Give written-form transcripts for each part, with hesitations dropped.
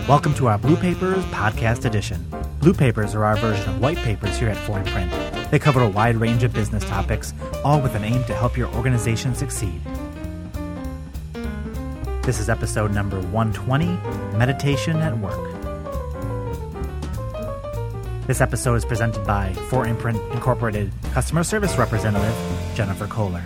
Welcome to our Blue Papers Podcast Edition. Blue Papers are our version of white papers here at 4imprint. They cover a wide range of business topics, all with an aim to help your organization succeed. This is episode number 120, Meditation at Work. This episode is presented by 4imprint Incorporated Customer Service Representative Jennifer Kohler.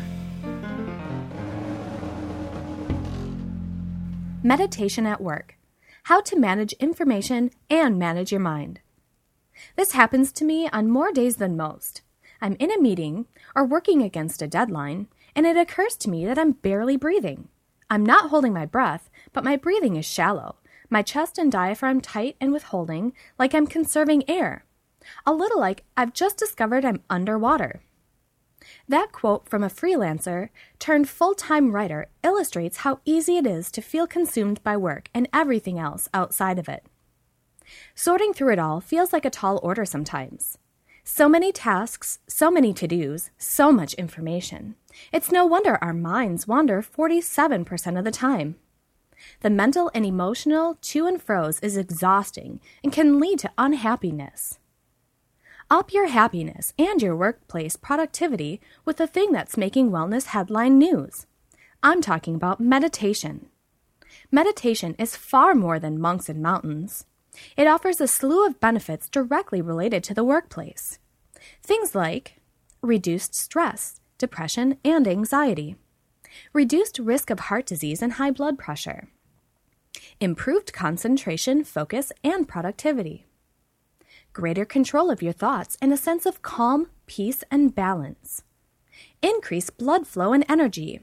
Meditation at Work. How to manage information and manage your mind. This happens to me on more days than most. I'm in a meeting or working against a deadline, and it occurs to me that I'm barely breathing. I'm not holding my breath, but my breathing is shallow, my chest and diaphragm tight and withholding, like I'm conserving air. A little like I've just discovered I'm underwater. That quote from a freelancer turned full-time writer illustrates how easy it is to feel consumed by work and everything else outside of it. Sorting through it all feels like a tall order sometimes. So many tasks, so many to-dos, so much information. It's no wonder our minds wander 47% of the time. The mental and emotional to and fro's is exhausting and can lead to unhappiness. Up your happiness and your workplace productivity with the thing that's making wellness headline news. I'm talking about meditation. Meditation is far more than monks and mountains. It offers a slew of benefits directly related to the workplace. Things like reduced stress, depression, and anxiety, reduced risk of heart disease and high blood pressure, improved concentration, focus, and productivity, greater control of your thoughts and a sense of calm, peace, and balance, increased blood flow and energy.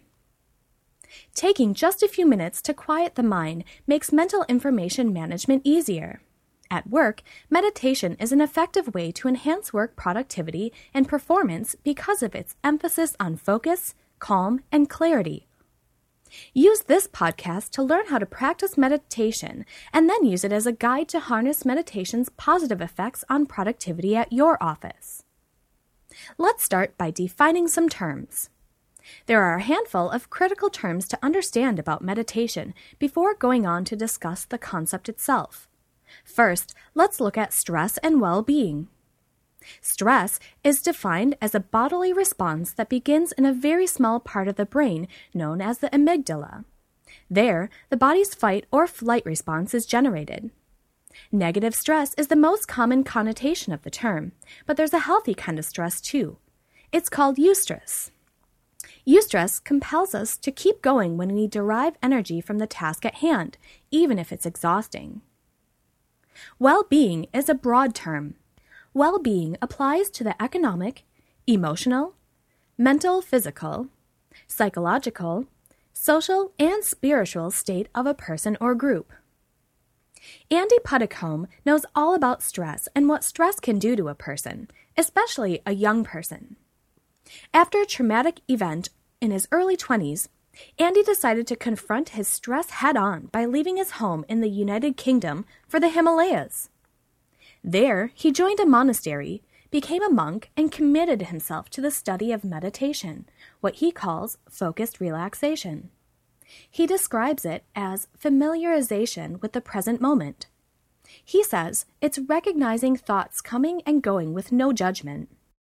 Taking just a few minutes to quiet the mind makes mental information management easier. At work, meditation is an effective way to enhance work productivity and performance because of its emphasis on focus, calm, and clarity. Use this podcast to learn how to practice meditation and then use it as a guide to harness meditation's positive effects on productivity at your office. Let's start by defining some terms. There are a handful of critical terms to understand about meditation before going on to discuss the concept itself. First, let's look at stress and well-being. Stress is defined as a bodily response that begins in a very small part of the brain known as the amygdala. There, the body's fight or flight response is generated. Negative stress is the most common connotation of the term, but there's a healthy kind of stress too. It's called eustress. Eustress compels us to keep going when we derive energy from the task at hand, even if it's exhausting. Well-being is a broad term. Well-being applies to the economic, emotional, mental, physical, psychological, social, and spiritual state of a person or group. Andy Puddicombe knows all about stress and what stress can do to a person, especially a young person. After a traumatic event in his early 20s, Andy decided to confront his stress head-on by leaving his home in the United Kingdom for the Himalayas. There, he joined a monastery, became a monk, and committed himself to the study of meditation, what he calls focused relaxation. He describes it as familiarization with the present moment. He says it's recognizing thoughts coming and going with no judgment.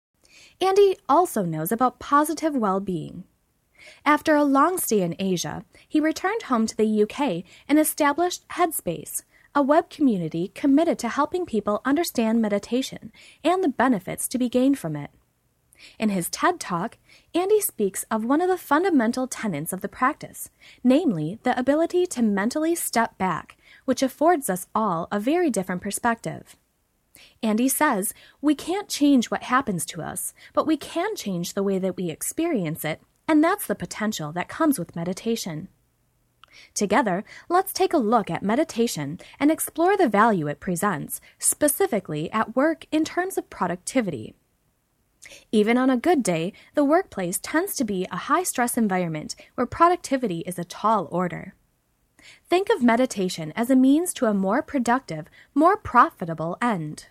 Andy also knows about positive well-being. After a long stay in Asia, he returned home to the UK and established Headspace, a web community committed to helping people understand meditation and the benefits to be gained from it. In his TED Talk, Andy speaks of one of the fundamental tenets of the practice, namely the ability to mentally step back, which affords us all a very different perspective. Andy says we can't change what happens to us, but we can change the way that we experience it, and that's the potential that comes with meditation. Together, let's take a look at meditation and explore the value it presents, specifically at work in terms of productivity. Even on a good day, the workplace tends to be a high-stress environment where productivity is a tall order. Think of meditation as a means to a more productive, more profitable end.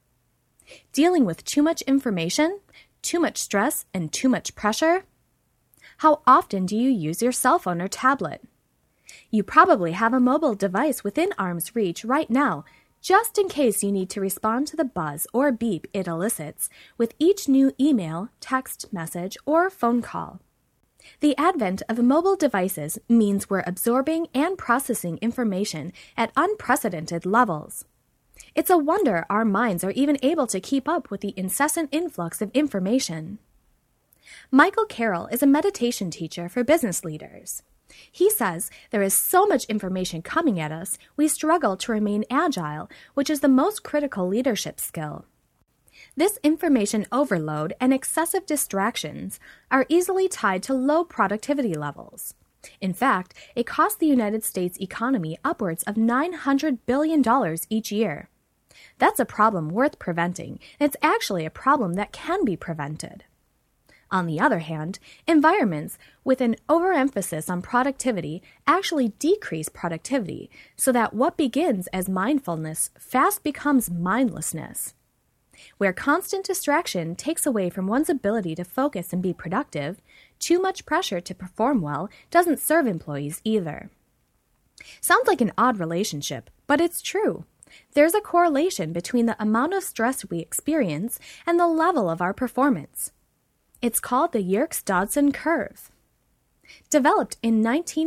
Dealing with too much information, too much stress, and too much pressure? How often do you use your cell phone or tablet? You probably have a mobile device within arm's reach right now, just in case you need to respond to the buzz or beep it elicits with each new email, text message, or phone call. The advent of mobile devices means we're absorbing and processing information at unprecedented levels. It's a wonder our minds are even able to keep up with the incessant influx of information. Michael Carroll is a meditation teacher for business leaders. He says there is so much information coming at us, we struggle to remain agile, which is the most critical leadership skill. This information overload and excessive distractions are easily tied to low productivity levels. In fact, it costs the United States economy upwards of $900 billion each year. That's a problem worth preventing, and it's actually a problem that can be prevented. On the other hand, environments with an overemphasis on productivity actually decrease productivity, so that what begins as mindfulness fast becomes mindlessness. Where constant distraction takes away from one's ability to focus and be productive, too much pressure to perform well doesn't serve employees either. Sounds like an odd relationship, but it's true. There's a correlation between the amount of stress we experience and the level of our performance. It's called the Yerkes-Dodson curve. Developed in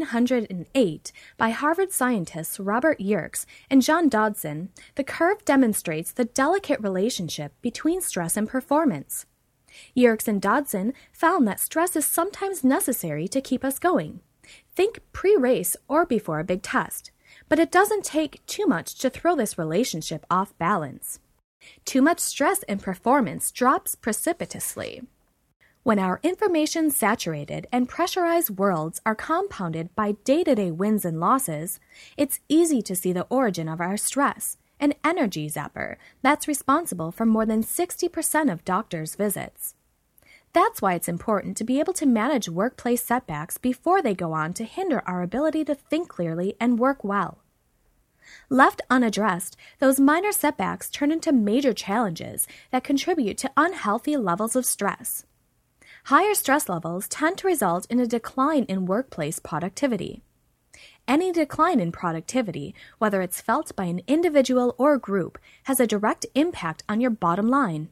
1908 by Harvard scientists Robert Yerkes and John Dodson, the curve demonstrates the delicate relationship between stress and performance. Yerkes and Dodson found that stress is sometimes necessary to keep us going. Think pre-race or before a big test. But it doesn't take too much to throw this relationship off balance. Too much stress and performance drops precipitously. When our information-saturated and pressurized worlds are compounded by day-to-day wins and losses, it's easy to see the origin of our stress, an energy zapper that's responsible for more than 60% of doctors' visits. That's why it's important to be able to manage workplace setbacks before they go on to hinder our ability to think clearly and work well. Left unaddressed, those minor setbacks turn into major challenges that contribute to unhealthy levels of stress. Higher stress levels tend to result in a decline in workplace productivity. Any decline in productivity, whether it's felt by an individual or group, has a direct impact on your bottom line.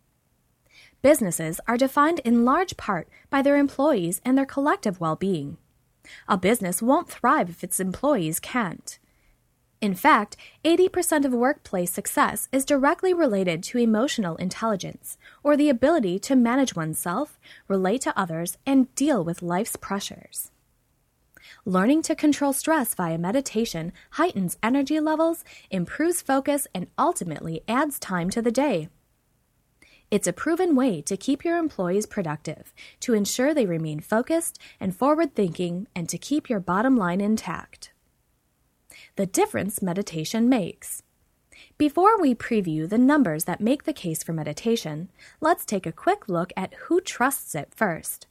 Businesses are defined in large part by their employees and their collective well-being. A business won't thrive if its employees can't. In fact, 80% of workplace success is directly related to emotional intelligence, or the ability to manage oneself, relate to others, and deal with life's pressures. Learning to control stress via meditation heightens energy levels, improves focus, and ultimately adds time to the day. It's a proven way to keep your employees productive, to ensure they remain focused and forward-thinking, and to keep your bottom line intact. The difference meditation makes. Before we preview the numbers that make the case for meditation, let's take a quick look at who trusts it first.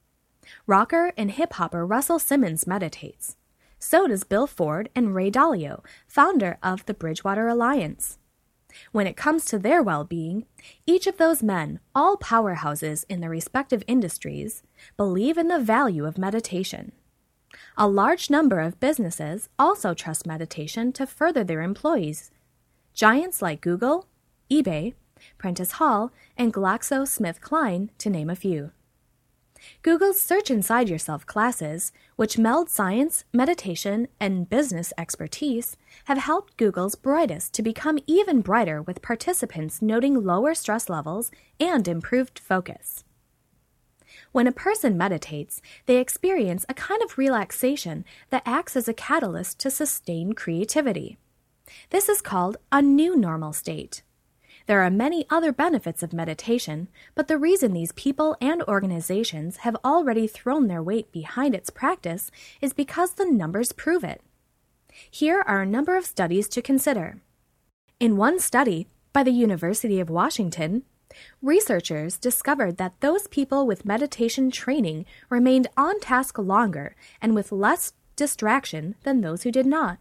Rocker and hip-hopper Russell Simmons meditates. So does Bill Ford and Ray Dalio, founder of the Bridgewater Alliance. When it comes to their well-being, each of those men, all powerhouses in their respective industries, believe in the value of meditation. A large number of businesses also trust meditation to further their employees. Giants like Google, eBay, Prentice Hall, and GlaxoSmithKline, to name a few. Google's Search Inside Yourself classes, which meld science, meditation, and business expertise, have helped Google's brightest to become even brighter, with participants noting lower stress levels and improved focus. When a person meditates, they experience a kind of relaxation that acts as a catalyst to sustain creativity. This is called a new normal state. There are many other benefits of meditation, but the reason these people and organizations have already thrown their weight behind its practice is because the numbers prove it. Here are a number of studies to consider. In one study by the University of Washington, researchers discovered that those people with meditation training remained on task longer and with less distraction than those who did not.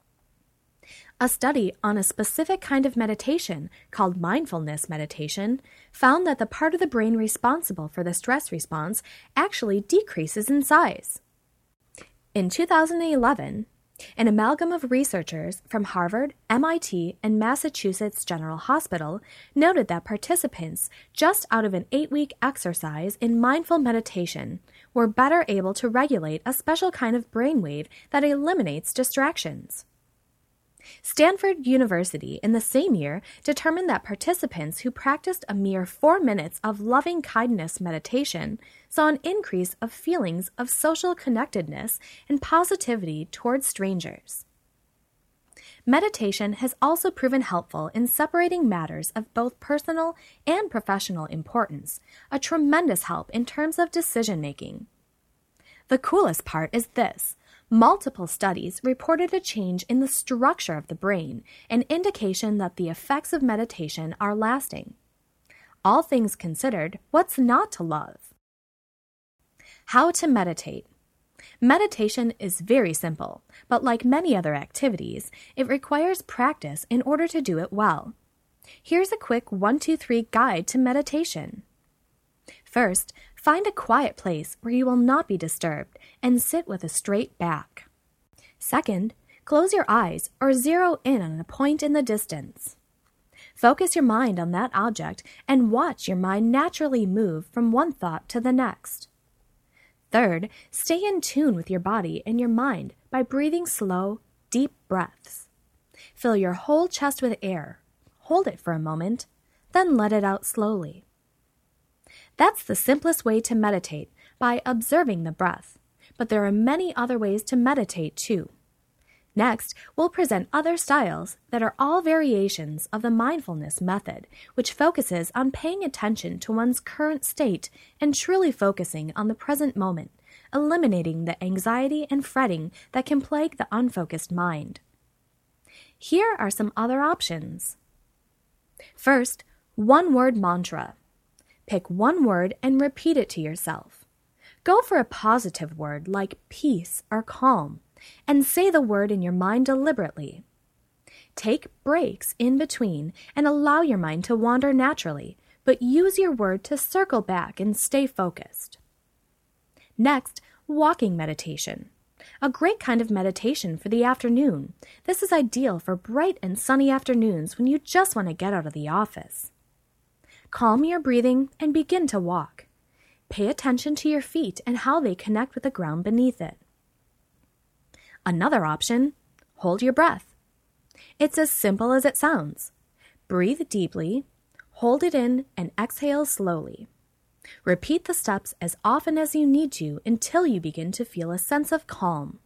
A study on a specific kind of meditation, called mindfulness meditation, found that the part of the brain responsible for the stress response actually decreases in size. In 2011, An amalgam of researchers from Harvard, MIT, and Massachusetts General Hospital noted that participants just out of an 8-week exercise in mindful meditation were better able to regulate a special kind of brainwave that eliminates distractions. Stanford University in the same year determined that participants who practiced a mere 4 minutes of loving-kindness meditation saw an increase of feelings of social connectedness and positivity towards strangers. Meditation has also proven helpful in separating matters of both personal and professional importance, a tremendous help in terms of decision-making. The coolest part is this. Multiple studies reported a change in the structure of the brain, an indication that the effects of meditation are lasting. All things considered, what's not to love? How to meditate. Meditation is very simple, but like many other activities, it requires practice in order to do it well. Here's a quick 1-2-3 guide to meditation. First, find a quiet place where you will not be disturbed and sit with a straight back. Second, close your eyes or zero in on a point in the distance. Focus your mind on that object and watch your mind naturally move from one thought to the next. Third, stay in tune with your body and your mind by breathing slow, deep breaths. Fill your whole chest with air. Hold it for a moment, then let it out slowly. That's the simplest way to meditate, by observing the breath. But there are many other ways to meditate too. Next, we'll present other styles that are all variations of the mindfulness method, which focuses on paying attention to one's current state and truly focusing on the present moment, eliminating the anxiety and fretting that can plague the unfocused mind. Here are some other options. First, one-word mantra. Pick one word and repeat it to yourself. Go for a positive word like peace or calm, and say the word in your mind deliberately. Take breaks in between and allow your mind to wander naturally, but use your word to circle back and stay focused. Next, walking meditation. A great kind of meditation for the afternoon. This is ideal for bright and sunny afternoons when you just want to get out of the office. Calm your breathing and begin to walk. Pay attention to your feet and how they connect with the ground beneath it. Another option, hold your breath. It's as simple as it sounds. Breathe deeply, hold it in, and exhale slowly. Repeat the steps as often as you need to until you begin to feel a sense of calm.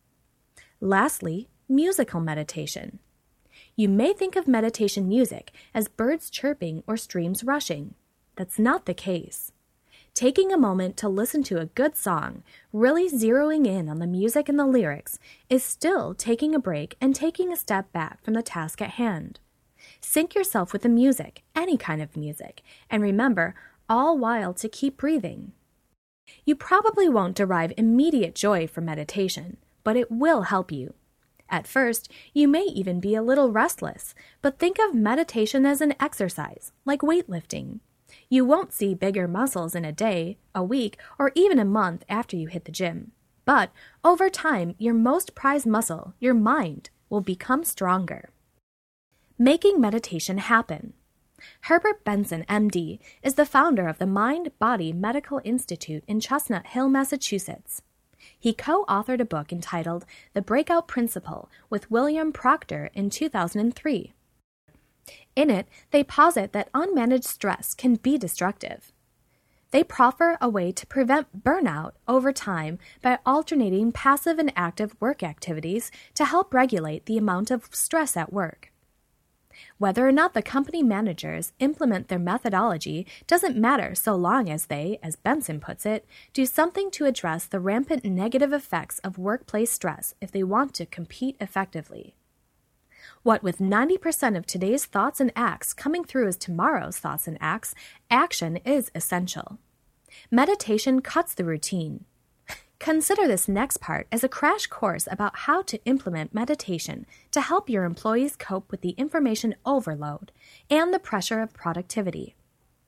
Lastly, musical meditation. You may think of meditation music as birds chirping or streams rushing. That's not the case. Taking a moment to listen to a good song, really zeroing in on the music and the lyrics, is still taking a break and taking a step back from the task at hand. Sync yourself with the music, any kind of music, and remember, all while to keep breathing. You probably won't derive immediate joy from meditation, but it will help you. At first, you may even be a little restless, but think of meditation as an exercise, like weightlifting. You won't see bigger muscles in a day, a week, or even a month after you hit the gym. But over time, your most prized muscle, your mind, will become stronger. Making meditation happen. Herbert Benson, MD, is the founder of the Mind-Body Medical Institute in Chestnut Hill, Massachusetts. He co-authored a book entitled The Breakout Principle with William Proctor in 2003. In it, they posit that unmanaged stress can be destructive. They proffer a way to prevent burnout over time by alternating passive and active work activities to help regulate the amount of stress at work. Whether or not the company managers implement their methodology doesn't matter so long as they, as Benson puts it, do something to address the rampant negative effects of workplace stress if they want to compete effectively. What with 90% of today's thoughts and acts coming through as tomorrow's thoughts and acts, action is essential. Meditation cuts the routine. Consider this next part as a crash course about how to implement meditation to help your employees cope with the information overload and the pressure of productivity.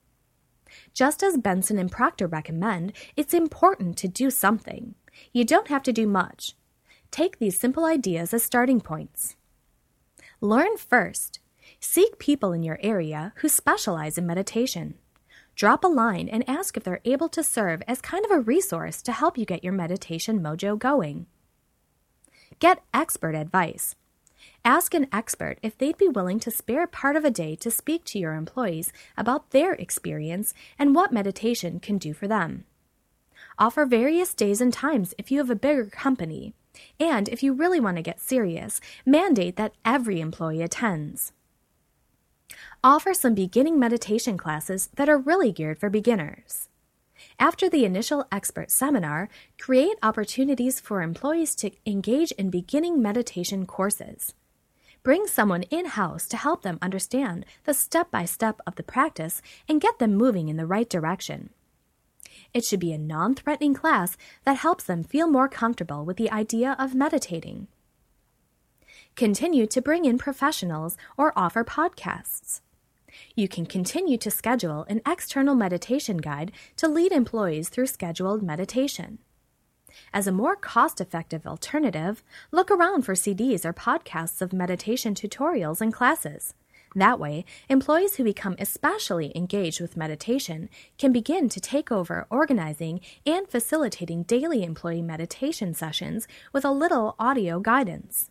Just as Benson and Proctor recommend, it's important to do something. You don't have to do much. Take these simple ideas as starting points. Learn first. Seek people in your area who specialize in meditation. Drop a line and ask if they're able to serve as kind of a resource to help you get your meditation mojo going. Get expert advice. Ask an expert if they'd be willing to spare part of a day to speak to your employees about their experience and what meditation can do for them. Offer various days and times if you have a bigger company. And if you really want to get serious, mandate that every employee attends. Offer some beginning meditation classes that are really geared for beginners. After the initial expert seminar, create opportunities for employees to engage in beginning meditation courses. Bring someone in-house to help them understand the step-by-step of the practice and get them moving in the right direction. It should be a non-threatening class that helps them feel more comfortable with the idea of meditating. Continue to bring in professionals or offer podcasts. You can continue to schedule an external meditation guide to lead employees through scheduled meditation. As a more cost-effective alternative, look around for CDs or podcasts of meditation tutorials and classes. That way, employees who become especially engaged with meditation can begin to take over organizing and facilitating daily employee meditation sessions with a little audio guidance.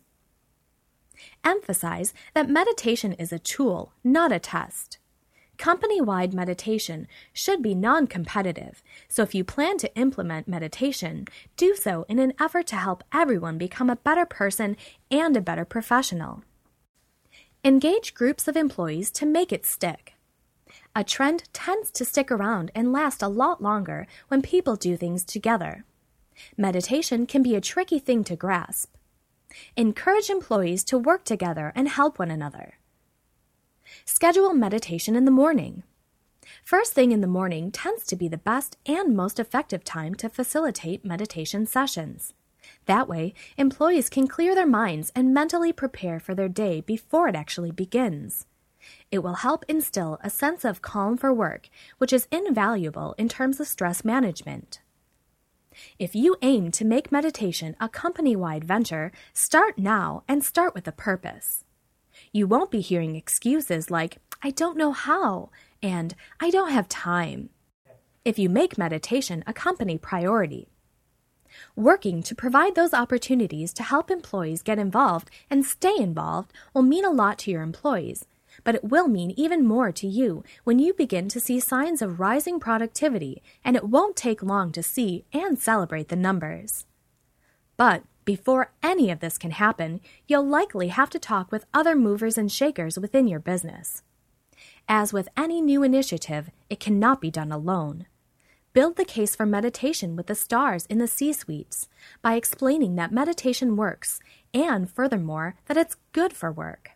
Emphasize that meditation is a tool, not a test. Company-wide meditation should be non-competitive, so if you plan to implement meditation, do so in an effort to help everyone become a better person and a better professional. Engage groups of employees to make it stick. A trend tends to stick around and last a lot longer when people do things together. Meditation can be a tricky thing to grasp. Encourage employees to work together and help one another. Schedule meditation in the morning. First thing in the morning tends to be the best and most effective time to facilitate meditation sessions. That way, employees can clear their minds and mentally prepare for their day before it actually begins. It will help instill a sense of calm for work, which is invaluable in terms of stress management. If you aim to make meditation a company-wide venture, start now and start with a purpose. You won't be hearing excuses like, "I don't know how," and "I don't have time," if you make meditation a company priority. Working to provide those opportunities to help employees get involved and stay involved will mean a lot to your employees, but it will mean even more to you when you begin to see signs of rising productivity, and it won't take long to see and celebrate the numbers. But before any of this can happen, you'll likely have to talk with other movers and shakers within your business. As with any new initiative, it cannot be done alone. Build the case for meditation with the stars in the C-suites by explaining that meditation works and, furthermore, that it's good for work.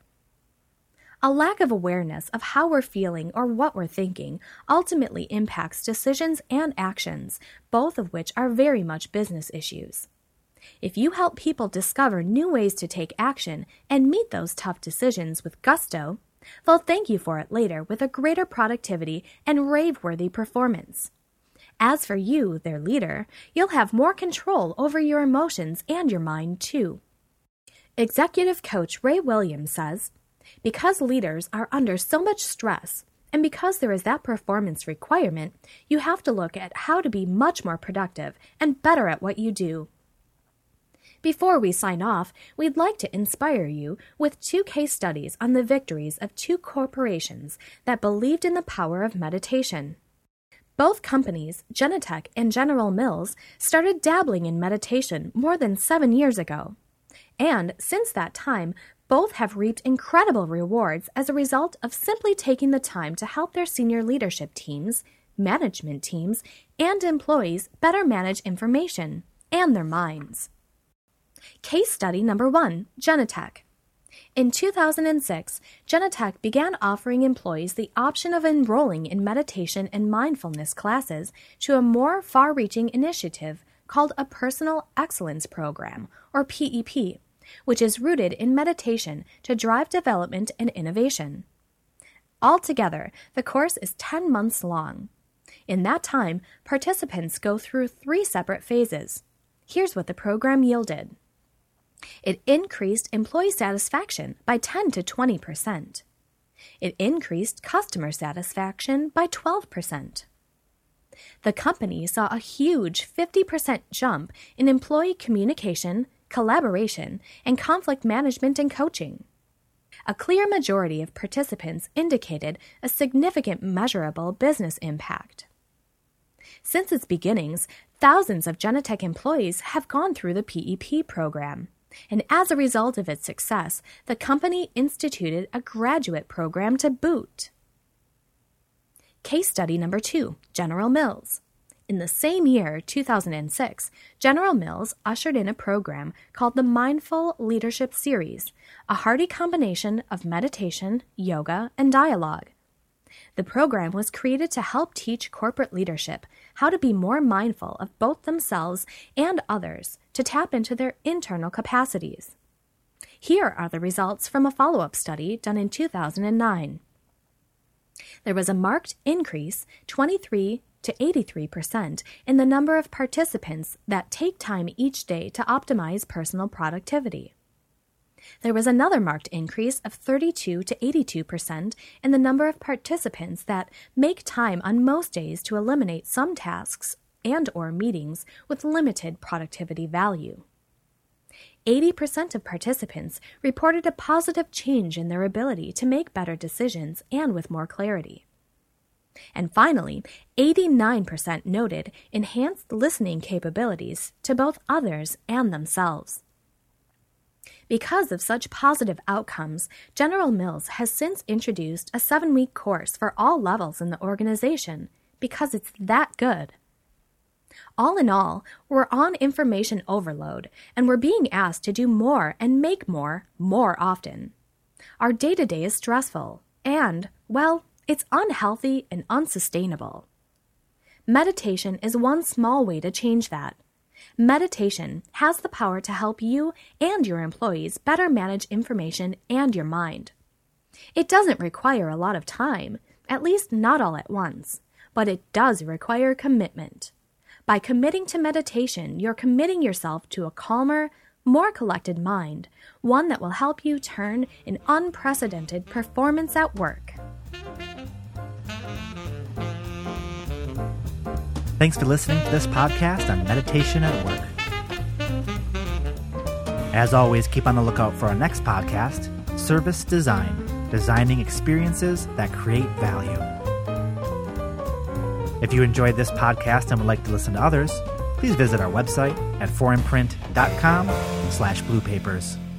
A lack of awareness of how we're feeling or what we're thinking ultimately impacts decisions and actions, both of which are very much business issues. If you help people discover new ways to take action and meet those tough decisions with gusto, they'll thank you for it later with a greater productivity and rave-worthy performance. As for you, their leader, you'll have more control over your emotions and your mind, too. Executive coach Ray Williams says, "Because leaders are under so much stress, and because there is that performance requirement, you have to look at how to be much more productive and better at what you do." Before we sign off, we'd like to inspire you with 2 case studies on the victories of 2 corporations that believed in the power of meditation. Both companies, Genentech and General Mills, started dabbling in meditation more than 7 years ago. And since that time, both have reaped incredible rewards as a result of simply taking the time to help their senior leadership teams, management teams, and employees better manage information and their minds. Case study number 1, Genentech. In 2006, Genentech began offering employees the option of enrolling in meditation and mindfulness classes to a more far-reaching initiative called a Personal Excellence Program, or PEP, which is rooted in meditation to drive development and innovation. Altogether, the course is 10 months long. In that time, participants go through 3 separate phases. Here's what the program yielded. It increased employee satisfaction by 10 to 20%. It increased customer satisfaction by 12%. The company saw a huge 50% jump in employee communication, collaboration, and conflict management and coaching. A clear majority of participants indicated a significant measurable business impact. Since its beginnings, thousands of Genetec employees have gone through the PEP program, and as a result of its success, the company instituted a graduate program to boot. Case study number 2, General Mills. In the same year, 2006, General Mills ushered in a program called the Mindful Leadership Series, a hearty combination of meditation, yoga, and dialogue. The program was created to help teach corporate leadership how to be more mindful of both themselves and others to tap into their internal capacities. Here are the results from a follow-up study done in 2009. There was a marked increase, 23 to 83%, in the number of participants that take time each day to optimize personal productivity. There was another marked increase of 32 to 82% in the number of participants that make time on most days to eliminate some tasks and/or meetings with limited productivity value. 80% of participants reported a positive change in their ability to make better decisions and with more clarity. And finally, 89% noted enhanced listening capabilities to both others and themselves. Because of such positive outcomes, General Mills has since introduced a 7-week course for all levels in the organization because it's that good. All in all, we're on information overload, and we're being asked to do more and make more often. Our day-to-day is stressful, and, well, it's unhealthy and unsustainable. Meditation is one small way to change that. Meditation has the power to help you and your employees better manage information and your mind. It doesn't require a lot of time, at least not all at once, but it does require commitment. By committing to meditation, you're committing yourself to a calmer, more collected mind, one that will help you turn in unprecedented performance at work. Thanks for listening to this podcast on meditation at work. As always, keep on the lookout for our next podcast, Service Design, Designing Experiences that Create Value. If you enjoyed this podcast and would like to listen to others, please visit our website at foreignprint.com/bluepapers.